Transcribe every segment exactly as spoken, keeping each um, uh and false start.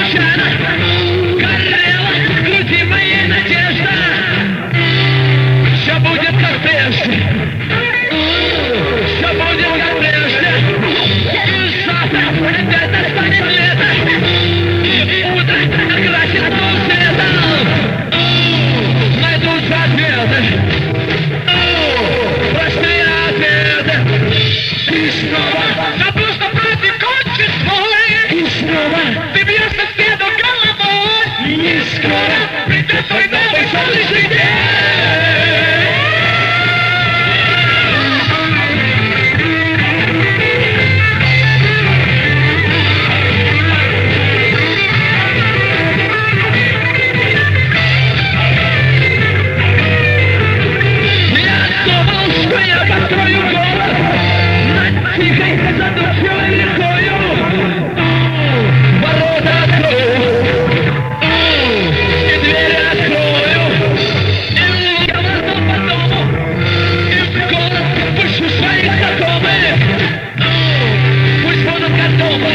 печально горела в груди моей надежда. Все будет как прежде, все будет как прежде. И завтра опять настанет лето, и утро окрасит ту светом. Найдутся ответы, простые ответы. И снова вопрос на правде кончит свой. И снова ты бьешь на стену головой. Не скоро придет твой новый солнечный день. Построю город над тихой задушевой рекою. Ворота открою и двери открою. И я войду по дому, и в город пущу своих знакомых. Пусть будут готовы,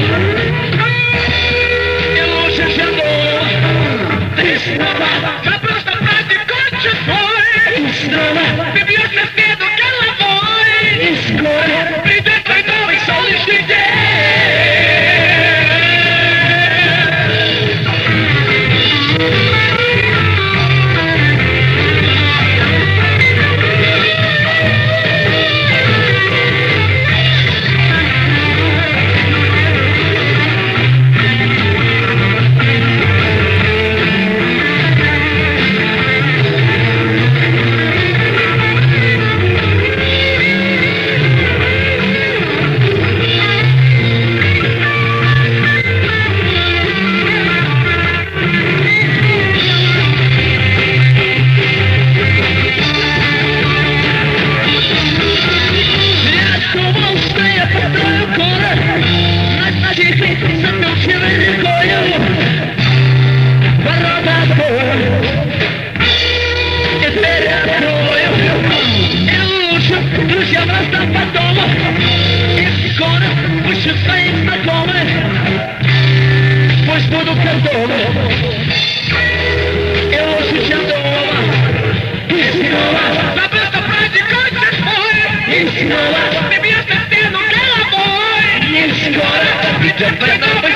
и лучше, чем дома. Ты снова вопрос на праздник кончит свой. И снова ты бьешь на стену. И скоро придет твой новый солнечный день. Задушевой рекою. Ворота открою и двери открою. И лучше друзьям раздам по дому. И скоро пущу своих знакомых. Пусть будут готовы, и лучше, чем дома. И снова забыл, что праздник кончит свой. И снова ты бьешь на стену головой. И скоро придет твой новый